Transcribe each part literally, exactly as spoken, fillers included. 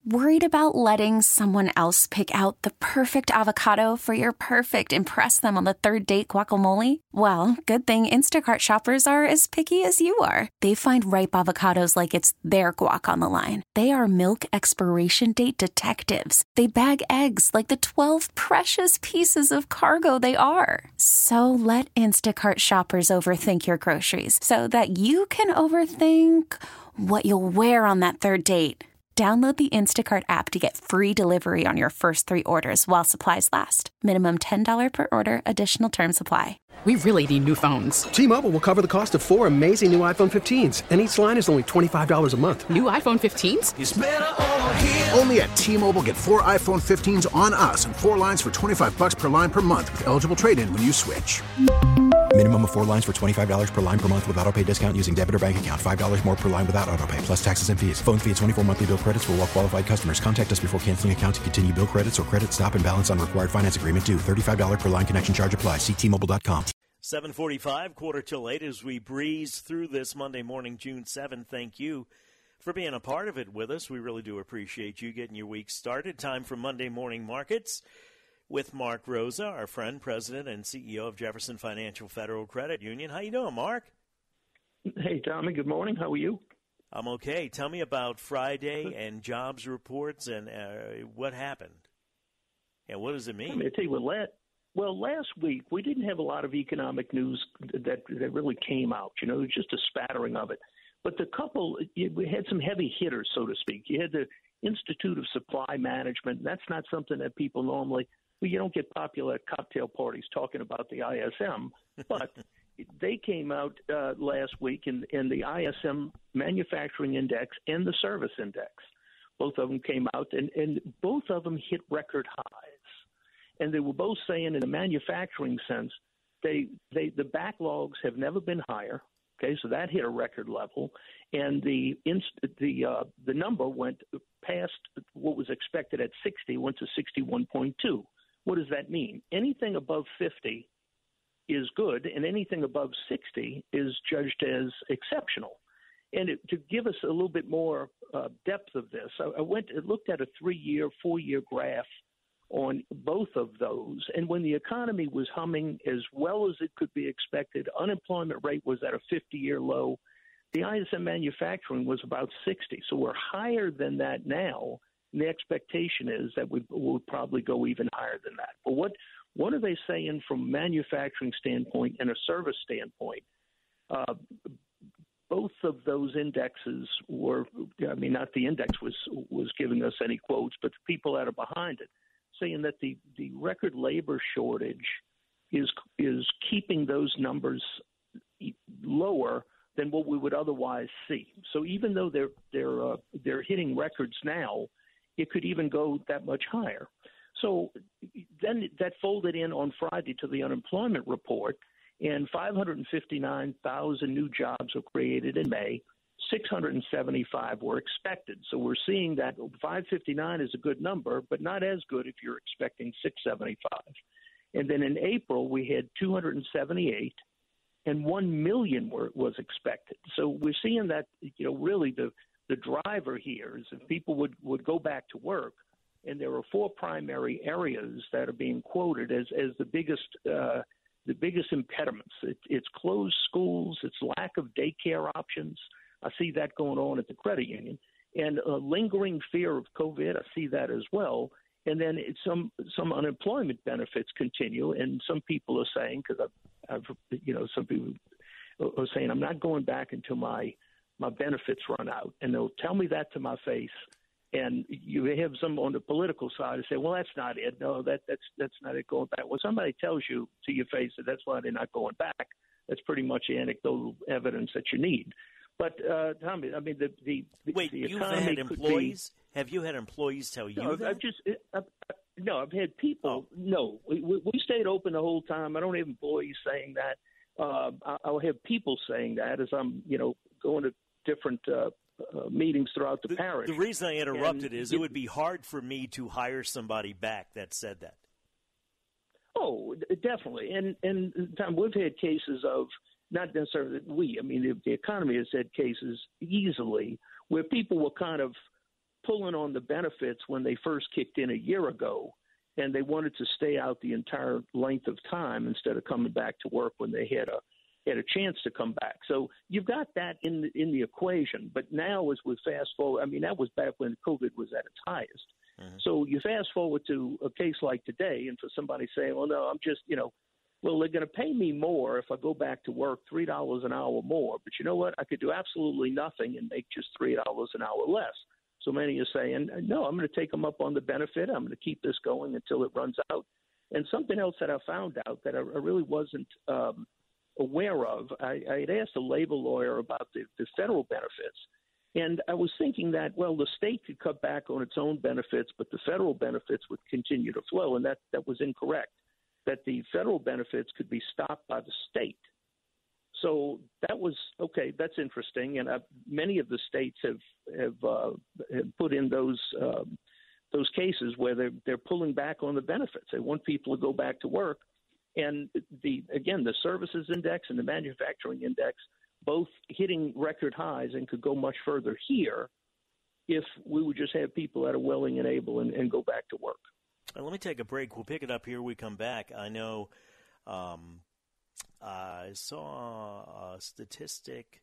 Worried about letting someone else pick out the perfect avocado for your perfect impress them on the third date guacamole? Well, good thing Instacart shoppers are as picky as you are. They find ripe avocados like it's their guac on the line. They are milk expiration date detectives. They bag eggs like the twelve precious pieces of cargo they are. So let Instacart shoppers overthink your groceries so that you can overthink what you'll wear on that third date. Download the Instacart app to get free delivery on your first three orders while supplies last. Minimum ten dollars per order. Additional terms apply. We really need new phones. T-Mobile will cover the cost of four amazing new iPhone fifteens, and each line is only twenty-five dollars a month. New iPhone fifteens? It's better over here. Only at T-Mobile, get four iPhone fifteens on us and four lines for twenty-five dollars per line per month with eligible trade-in when you switch. Minimum of four lines for twenty-five dollars per line per month with autopay discount using debit or bank account. five dollars more per line without autopay, plus taxes and fees. Phone fee at twenty-four monthly bill credits for well-qualified customers. Contact us before canceling account to continue bill credits or credit stop and balance on required finance agreement due. thirty-five dollars per line connection charge applies. See T Mobile dot com. seven forty-five, quarter till eight, as we breeze through this Monday morning, June seventh. Thank you for being a part of it with us. We really do appreciate you getting your week started. Time for Monday Morning Markets with Mark Rosa, our friend, president and C E O of Jefferson Financial Federal Credit Union. How you doing, Mark? Hey, Tommy. Good morning. How are you? I'm okay. Tell me about Friday and jobs reports and uh, what happened. And what does it mean? Let me tell you what. Last, well, last week we didn't have a lot of economic news that that really came out. You know, it was just a spattering of it. But the couple, we had some heavy hitters, so to speak. You had the Institute of Supply Management. That's not something that people normally. Well, you don't get popular at cocktail parties talking about the I S M, but they came out uh, last week in, in the I S M Manufacturing Index and the Service Index. Both of them came out, and, and both of them hit record highs. And they were both saying in a manufacturing sense, they they the backlogs have never been higher. Okay, so that hit a record level, and the inst, the uh, the number went past what was expected at sixty, went to sixty-one point two. What does that mean? Anything above fifty is good, and anything above sixty is judged as exceptional. And it, to give us a little bit more uh, depth of this, I, I went and looked at a three-year, four-year graph on both of those. And when the economy was humming as well as it could be expected, unemployment rate was at a fifty-year low. The I S M manufacturing was about sixty. So we're higher than that now. And the expectation is that we will probably go even higher than that. But what what are they saying from a manufacturing standpoint and a service standpoint? Uh, both of those indexes were, I mean, not the index was was giving us any quotes, but the people that are behind it, saying that the, the record labor shortage is is keeping those numbers lower than what we would otherwise see. So even though they're they're uh, they're hitting records now, it could even go that much higher. So then that folded in on Friday to the unemployment report, and five hundred fifty-nine thousand new jobs were created in May. six hundred seventy-five were expected. So we're seeing that five fifty-nine is a good number, but not as good if you're expecting six seventy-five. And then in April, we had two hundred seventy-eight, and one million were, was expected. So we're seeing that, you know, really the The driver here is if people would, would go back to work, and there are four primary areas that are being quoted as, as the biggest uh, the biggest impediments. It, it's closed schools, it's lack of daycare options. I see that going on at the credit union, and a lingering fear of COVID. I see that as well. And then it's some some unemployment benefits continue, and some people are saying, because I've, I've you know some people are saying I'm not going back until my my benefits run out, and they'll tell me that to my face. And you have some on the political side who say, well, that's not it. No, that, that's that's not it going back. Well, somebody tells you to your face that that's why they're not going back. That's pretty much anecdotal evidence that you need. But, uh, Tommy, I mean, the, the, Wait, the you've economy had employees? Be, have you had employees tell you no, that? I've just, I've, no, I've had people. Oh. No, we, we stayed open the whole time. I don't have employees saying that. Uh, I'll have people saying that as I'm, you know, going to different uh, uh, meetings throughout the, the parish. The reason I interrupted and is it, it would be hard for me to hire somebody back that said that. Oh, definitely. And, and Tom, we've had cases of, not necessarily we, I mean, the, the economy has had cases easily where people were kind of pulling on the benefits when they first kicked in a year ago, and they wanted to stay out the entire length of time instead of coming back to work when they had a had a chance to come back. So you've got that in the, in the equation. But now as we fast forward, I mean, that was back when COVID was at its highest. Mm-hmm. So you fast forward to a case like today, and for somebody saying, well, no, I'm just, you know, well, they're going to pay me more if I go back to work, three dollars an hour more. But you know what? I could do absolutely nothing and make just three dollars an hour less. So many are saying, no, I'm going to take them up on the benefit. I'm going to keep this going until it runs out. And something else that I found out that I, I really wasn't um, aware of, I, I had asked a labor lawyer about the, the federal benefits. And I was thinking that, well, the state could cut back on its own benefits, but the federal benefits would continue to flow. And that, that was incorrect, that the federal benefits could be stopped by the state. So that was, okay, that's interesting. And uh, many of the states have have, uh, have put in those um, those cases where they're, they're pulling back on the benefits. They want people to go back to work. And the again, the services index and the manufacturing index both hitting record highs and could go much further here if we would just have people that are willing and able and, and go back to work. Well, let me take a break. We'll pick it up here. We come back. I know um, I saw a statistic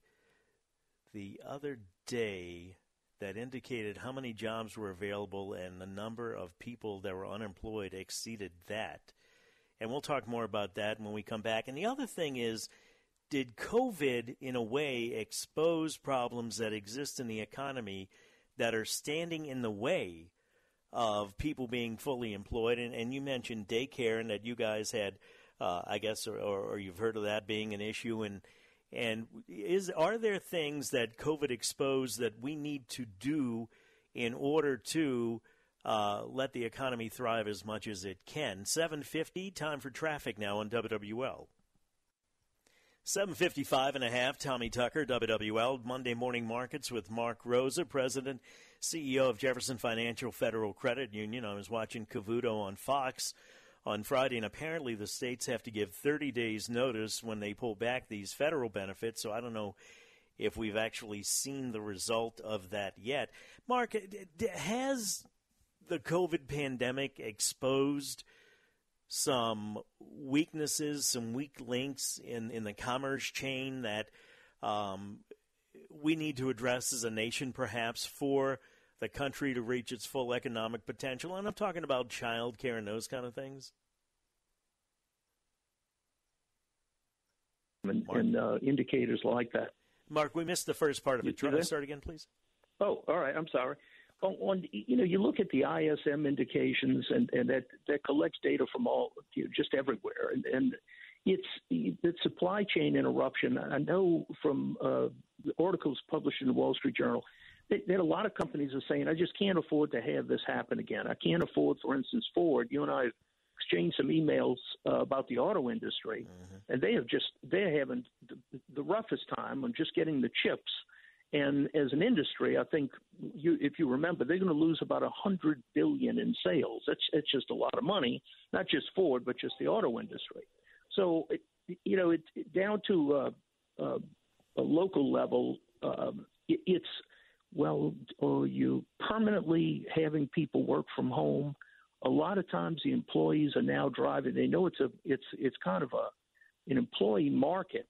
the other day that indicated how many jobs were available, and the number of people that were unemployed exceeded that. And we'll talk more about that when we come back. And the other thing is, did COVID, in a way, expose problems that exist in the economy that are standing in the way of people being fully employed? And, and you mentioned daycare, and that you guys had, uh, I guess, or, or you've heard of that being an issue. And and is are there things that COVID exposed that we need to do in order to uh, let the economy thrive as much as it can? seven fifty, time for traffic now on W W L. seven fifty-five and a half, Tommy Tucker, W W L, Monday Morning Markets with Mark Rosa, President, C E O of Jefferson Financial Federal Credit Union. I was watching Cavuto on Fox on Friday, and apparently the states have to give thirty days notice when they pull back these federal benefits, so I don't know if we've actually seen the result of that yet. Mark, has the COVID pandemic exposed some weaknesses, some weak links in, in the commerce chain that um, we need to address as a nation, perhaps, for the country to reach its full economic potential? And I'm talking about child care and those kind of things. And, and uh, indicators like that. Mark, we missed the first part of it. Try to start again, please. Oh, all right. I'm sorry. On, on, you know, you look at the I S M indications, and, and that, that collects data from all, you know, just everywhere, and, and it's the supply chain interruption. I know from uh, the articles published in the Wall Street Journal that, that a lot of companies are saying, I just can't afford to have this happen again. I can't afford, for instance, Ford. You and I have exchanged some emails uh, about the auto industry, mm-hmm. and they have just they're having the, the roughest time on just getting the chips. And as an industry, I think, you, if you remember, they're going to lose about one hundred billion dollars in sales. That's, that's just a lot of money, not just Ford, but just the auto industry. So, it, you know, it, it down to uh, uh, a local level, um, it, it's, well, are you permanently having people work from home? A lot of times the employees are now driving. They know it's a it's it's kind of a an employee market.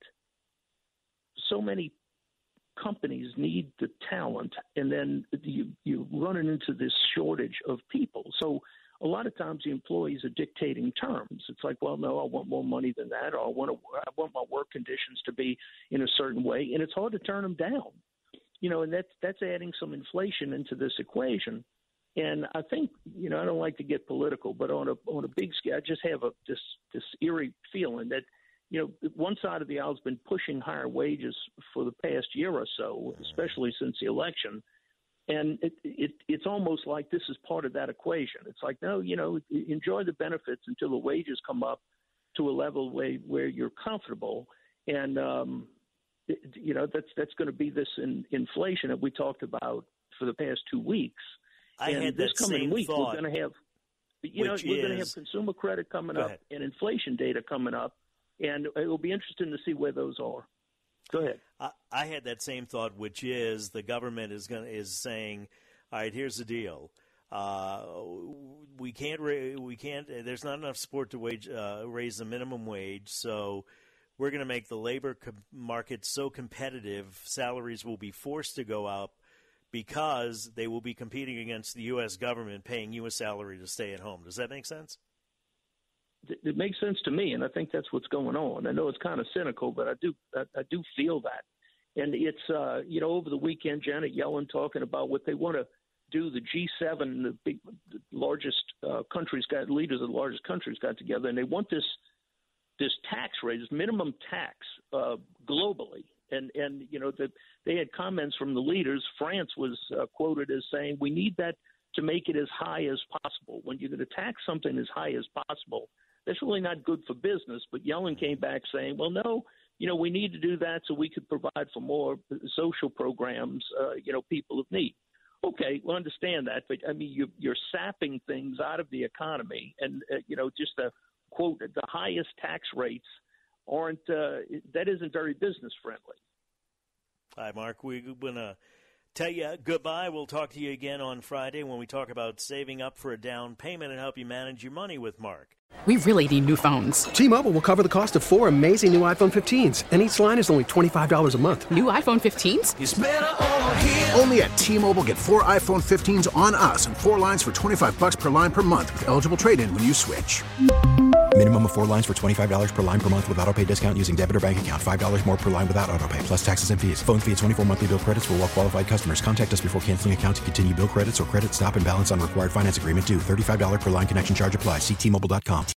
So many companies need the talent, and then you, you're running into this shortage of people. So a lot of times the employees are dictating terms. It's like, well, no, I want more money than that, or I want, to, I want my work conditions to be in a certain way, and it's hard to turn them down. You know, and that's, that's adding some inflation into this equation. And I think, you know, I don't like to get political, but on a on a big scale, I just have a this this eerie feeling that, you know, one side of the aisle has been pushing higher wages for the past year or so, especially since the election. And it, it, it's almost like this is part of that equation. It's like, no, you know, enjoy the benefits until the wages come up to a level where, where you're comfortable. And, um, it, you know, that's that's going to be this in, inflation that we talked about for the past two weeks. I and had this that coming same week, thought. We're going to have, you know, we're is, going to have consumer credit coming up ahead. and inflation data coming up. And it will be interesting to see where those are. Go ahead. I, I had that same thought, which is the government is going is saying All right, here's the deal. Uh, we can't. Ra- we can't. There's not enough support to wage uh, raise the minimum wage, so we're going to make the labor co- market so competitive, salaries will be forced to go up because they will be competing against the U S government paying you a salary to stay at home. Does that make sense? It makes sense to me, and I think that's what's going on. I know it's kind of cynical, but I do I, I do feel that. And it's, uh, you know, over the weekend, Janet Yellen talking about what they want to do. The G seven, the big, the largest uh, countries got, leaders of the largest countries got together, and they want this this tax rate, this minimum tax uh, globally. And, and you know, the, they had comments from the leaders. France was uh, quoted as saying, we need that to make it as high as possible. When you're going to tax something as high as possible, that's really not good for business. But Yellen came back saying, well, no, you know, we need to do that so we could provide for more social programs, uh, you know, people of need. Okay, we'll understand that. But, I mean, you, you're sapping things out of the economy. And, uh, you know, just the quote, the highest tax rates aren't uh, – that isn't very business friendly. Hi, Mark. We're going to tell you goodbye. We'll talk to you again on Friday when we talk about saving up for a down payment and help you manage your money with Mark. We really need new phones. T-Mobile will cover the cost of four amazing new iPhone fifteens, and each line is only twenty-five dollars a month. New iPhone fifteens? It's better over here. Only at T-Mobile, get four iPhone fifteens on us and four lines for twenty-five bucks per line per month with eligible trade-in when you switch. Minimum of four lines for twenty-five dollars per line per month with autopay discount using debit or bank account. five dollars more per line without autopay, plus taxes and fees. Phone fee at twenty-four monthly bill credits for well-qualified customers. Contact us before canceling account to continue bill credits or credit stop and balance on required finance agreement due. thirty-five dollars per line connection charge applies. See T Mobile dot com.